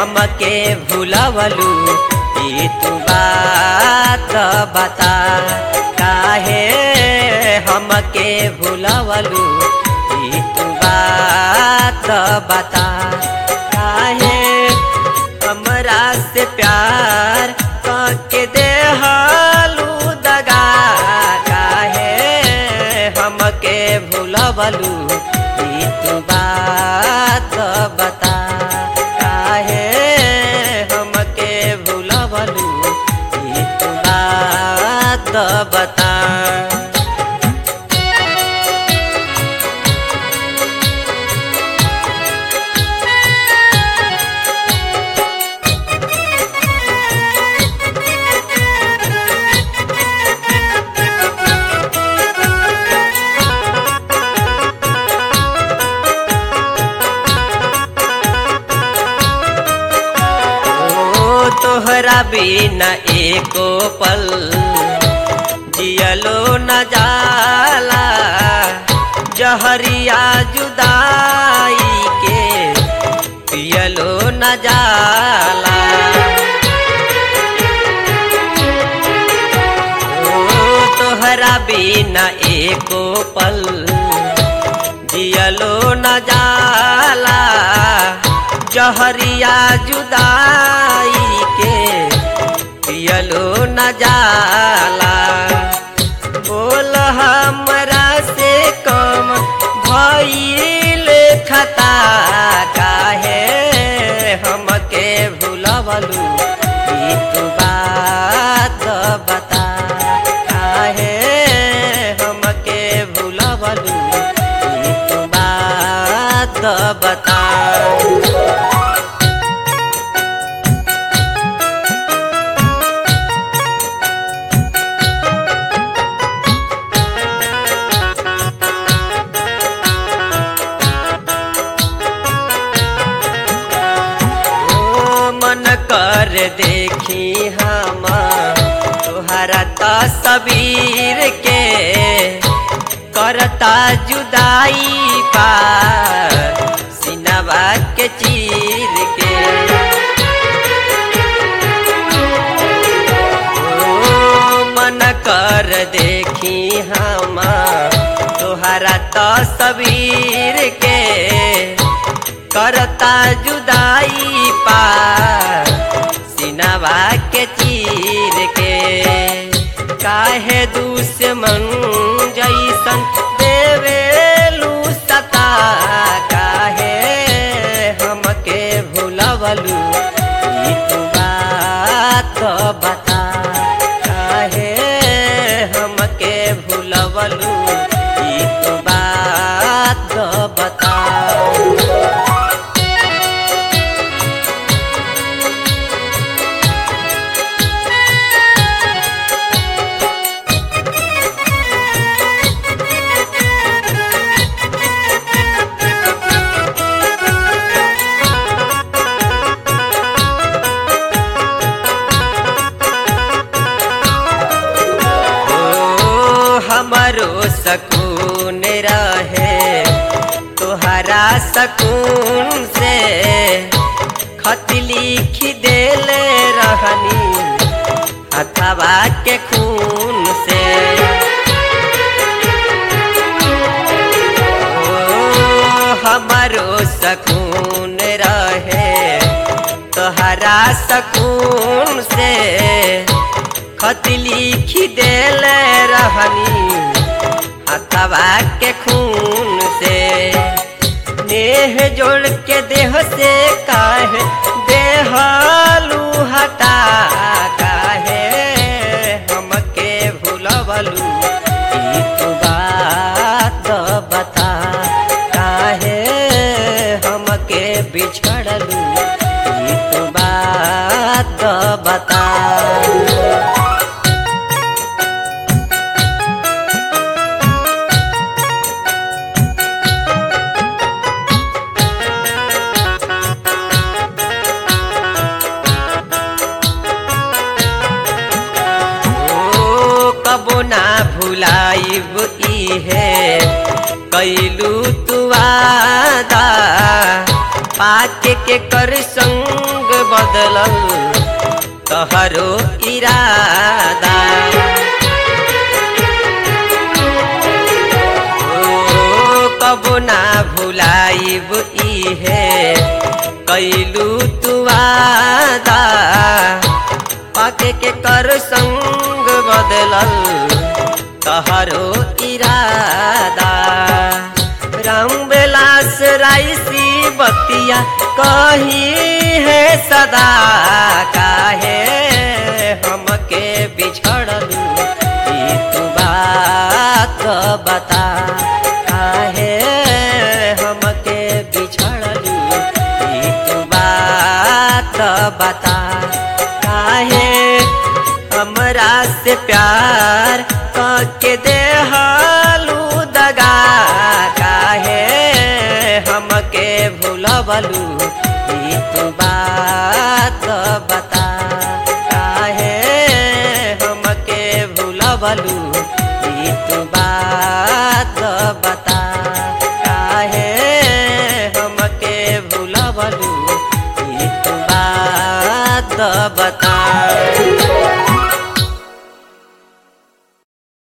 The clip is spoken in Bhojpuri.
हमके भुलवलू ई तू बात बता। काहे हमके भुलवलू ई तू बात बता। काहे हमरा से प्यार के देहलू दगा। काहे हमके भुलवलू ई तू बात बता। काहे हमके भुलवलू ई तू बात बता। तोहरा बिना एको पल जियलो न जाला। जहरिया जुदाई के पियलो न जाला। तोहरा बिना एको पल जियलो न जाला। जहरिया जुदाई के पियलो न जाला। बोल हमरा से कम भइल खता। काहे हमके भुलवलू ई तू बात बता। काहे हमके भुलवलू ई तू बात बता। कर देखी हम तुहरा तस्वीर के करता जुदाई पार सिनवा के चीर के। मन कर देखी हम तुहरा तस्वीर के करता जुदाई पार सिनवा के चीर के। काहे दुश्मन जैसन देवेलू सता। काहे हमके भुलवलू ई तू बात बता। काहे हमके भुलवलू ई तू बात बता। हमरो सकून रहे तुहरा सकून से। खत लिख देले रहनी हथवा के खून से। हमरो सकून रहे तुहरा सकून से। खत लिख देले रहनी हथवा के खून से। नेह जोड़ के देह से काहे देहलू हटा। काहे हमके भुलवलू ई तू बात बता। काहे हमके बिछड़लू ई तू बात बता। कबो ना भुलाइब इहे कैलू तू वादा। पाके के कर संग बदलल तोहरो इरादा। कबो ना भुलाइब इहे कैलू तू वादा, पाके के कर संग बदलल तोहरो इरादा। राम विलास राइसी बतिया कही है सदा, काहे हमके बिछड़लू ई तू बात बता, काहे हमके बिछड़लू ई तू बात बता। काहे हमरा से प्यार करके देहलू दगा, काहे हमके भूलबलू ई तू बात बता, काहे हमके भूलबलू ई तू बात बता, काहे हमके भूलबलू ई तू बात बता।